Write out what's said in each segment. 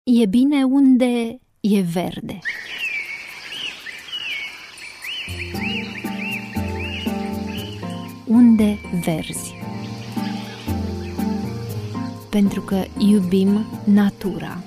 E bine unde e verde. Unde verzi. Pentru că iubim natura.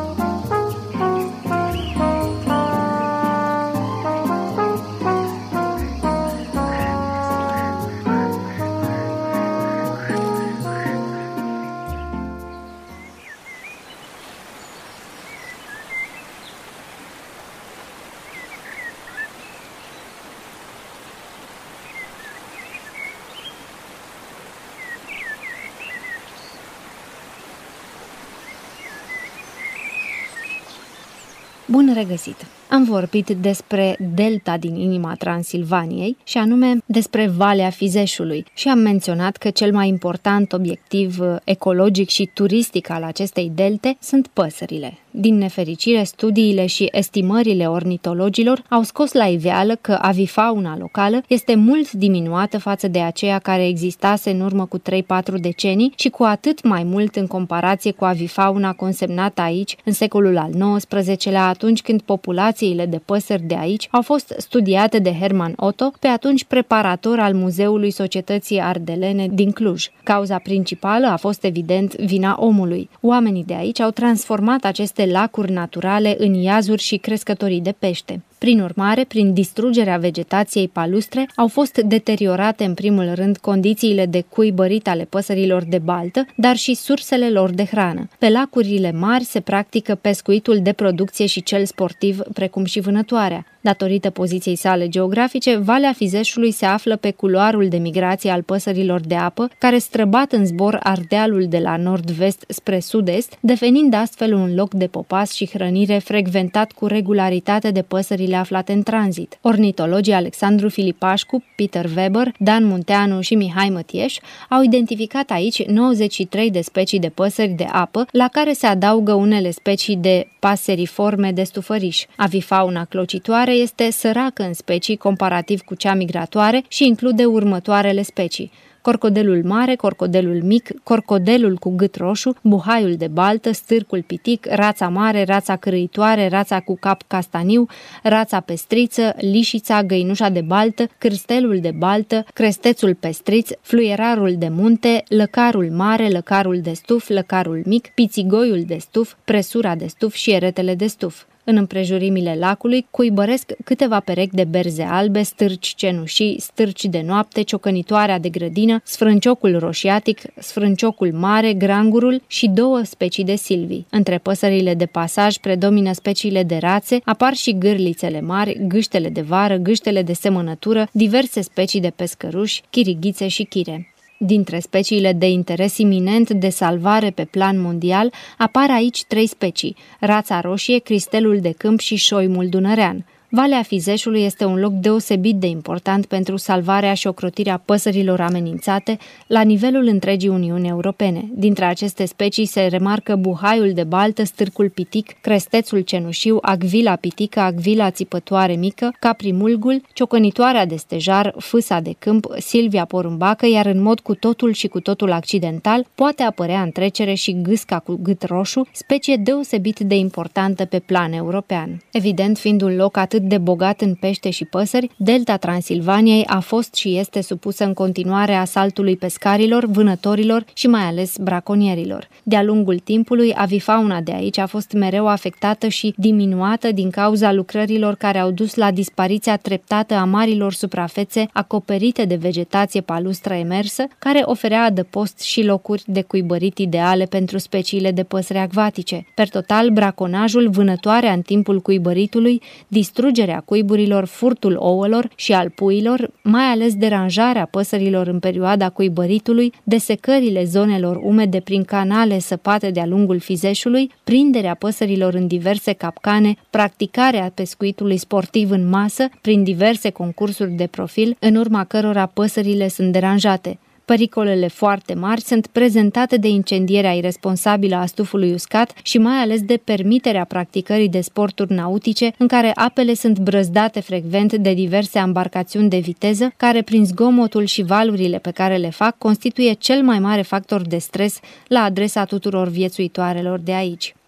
Bun regăsit! Am vorbit despre delta din inima Transilvaniei și anume despre Valea Fizeșului și am menționat că cel mai important obiectiv ecologic și turistic al acestei delte sunt păsările. Din nefericire, studiile și estimările ornitologilor au scos la iveală că avifauna locală este mult diminuată față de aceea care existase în urmă cu 3-4 decenii și cu atât mai mult în comparație cu avifauna consemnată aici în secolul al XIX-lea, atunci când populațiile de păsări de aici au fost studiate de Herman Otto, pe atunci preparator al Muzeului Societății Ardelene din Cluj. Cauza principală a fost evident vina omului. Oamenii de aici au transformat aceste lacuri naturale în iazuri și crescătorii de pește. Prin urmare, prin distrugerea vegetației palustre, au fost deteriorate în primul rând condițiile de cuibărit ale păsărilor de baltă, dar și sursele lor de hrană. Pe lacurile mari se practică pescuitul de producție și cel sportiv, precum și vânătoarea. Datorită poziției sale geografice, Valea Fizeșului se află pe culoarul de migrație al păsărilor de apă, care străbat în zbor Ardealul de la nord-vest spre sud-est, devenind astfel un loc de popas și hrănire frecventat cu regularitate de păsările aflate în tranzit. Ornitologii Alexandru Filipașcu, Peter Weber, Dan Munteanu și Mihai Mătieș au identificat aici 93 de specii de păsări de apă, la care se adaugă unele specii de paseriforme de stufăriș. Avifauna clocitoare este săracă în specii comparativ cu cea migratoare și include următoarele specii: corcodelul mare, corcodelul mic, corcodelul cu gât roșu, buhaiul de baltă, stârcul pitic, rața mare, rața cârâitoare, rața cu cap castaniu, rața pestriță, lișița, găinușa de baltă, cârstelul de baltă, crestețul pestriț, fluierarul de munte, lăcarul mare, lăcarul de stuf, lăcarul mic, pițigoiul de stuf, presura de stuf și eretele de stuf. În împrejurimile lacului cuibăresc câteva perechi de berze albe, stârci cenușii, stârci de noapte, ciocănitoarea de grădină, sfrânciocul roșiatic, sfrânciocul mare, grangurul și 2 specii de silvii. Între păsările de pasaj predomină speciile de rațe, apar și gârlițele mari, gâștele de vară, gâștele de semănătură, diverse specii de pescăruși, chirighițe și chire. Dintre speciile de interes iminent de salvare pe plan mondial, apar aici 3 specii: rața roșie, cristelul de câmp și șoimul dunărean. Valea Fizeșului este un loc deosebit de important pentru salvarea și ocrotirea păsărilor amenințate la nivelul întregii Uniuni Europene. Dintre aceste specii se remarcă buhaiul de baltă, stârcul pitic, crestețul cenușiu, agvila pitică, agvila țipătoare mică, caprimulgul, ciocănitoarea de stejar, fâsa de câmp, silvia porumbacă, iar în mod cu totul accidental poate apărea în trecere și gâsca cu gât roșu, specie deosebit de importantă pe plan european. Evident, fiind un loc atât de bogat în pește și păsări, delta Transilvaniei a fost și este supusă în continuare asaltului pescarilor, vânătorilor și mai ales braconierilor. De-a lungul timpului, avifauna de aici a fost mereu afectată și diminuată din cauza lucrărilor care au dus la dispariția treptată a marilor suprafețe acoperite de vegetație palustră emersă, care oferea adăpost și locuri de cuibărit ideale pentru speciile de păsări acvatice. Per total, braconajul, vânătoarea în timpul cuibăritului, distrugerea cuiburilor, furtul ouălor și al puilor, mai ales deranjarea păsărilor în perioada cuibăritului, desecările zonelor umede prin canale săpate de-a lungul Fizeșului, prinderea păsărilor în diverse capcane, practicarea pescuitului sportiv în masă prin diverse concursuri de profil, în urma cărora păsările sunt deranjate. Pericolele foarte mari sunt prezentate de incendierea iresponsabilă a stufului uscat și mai ales de permiterea practicării de sporturi nautice în care apele sunt brăzdate frecvent de diverse ambarcațiuni de viteză, care prin zgomotul și valurile pe care le fac constituie cel mai mare factor de stres la adresa tuturor viețuitoarelor de aici.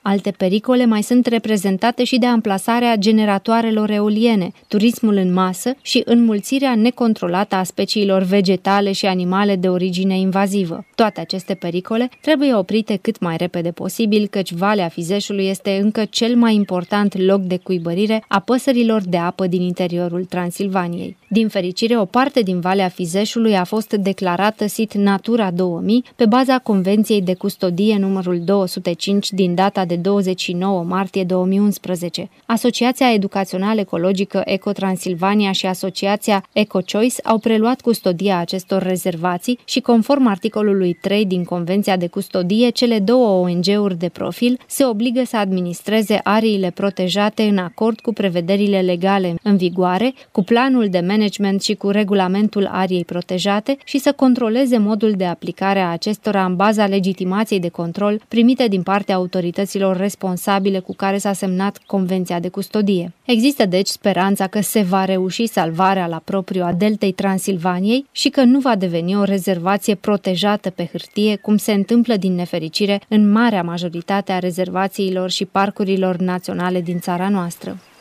Alte pericole mai sunt reprezentate și de amplasarea generatoarelor eoliene, turismul în masă și înmulțirea necontrolată a speciilor vegetale și animale de origine invazivă. Toate aceste pericole trebuie oprite cât mai repede posibil, căci Valea Fizeșului este încă cel mai important loc de cuibărire a păsărilor de apă din interiorul Transilvaniei. Din fericire, o parte din Valea Fizeșului a fost declarată sit Natura 2000 pe baza Convenției de Custodie numărul 205 din data de 29 martie 2011. Asociația Educațională Ecologică Eco Transilvania și Asociația Eco Choice au preluat custodia acestor rezervații și, conform articolului 3 din Convenția de Custodie, cele două ONG-uri de profil se obligă să administreze ariile protejate în acord cu prevederile legale în vigoare, cu planul de management și cu regulamentul ariei protejate și să controleze modul de aplicare a acestora în baza legitimației de control primite din partea autorităților responsabile cu care s-a semnat Convenția de Custodie. Există deci speranța că se va reuși salvarea la propriu a deltei Transilvaniei și că nu va deveni o rezervație protejată pe hârtie, cum se întâmplă din nefericire în marea majoritate a rezervațiilor și parcurilor naționale din țara noastră.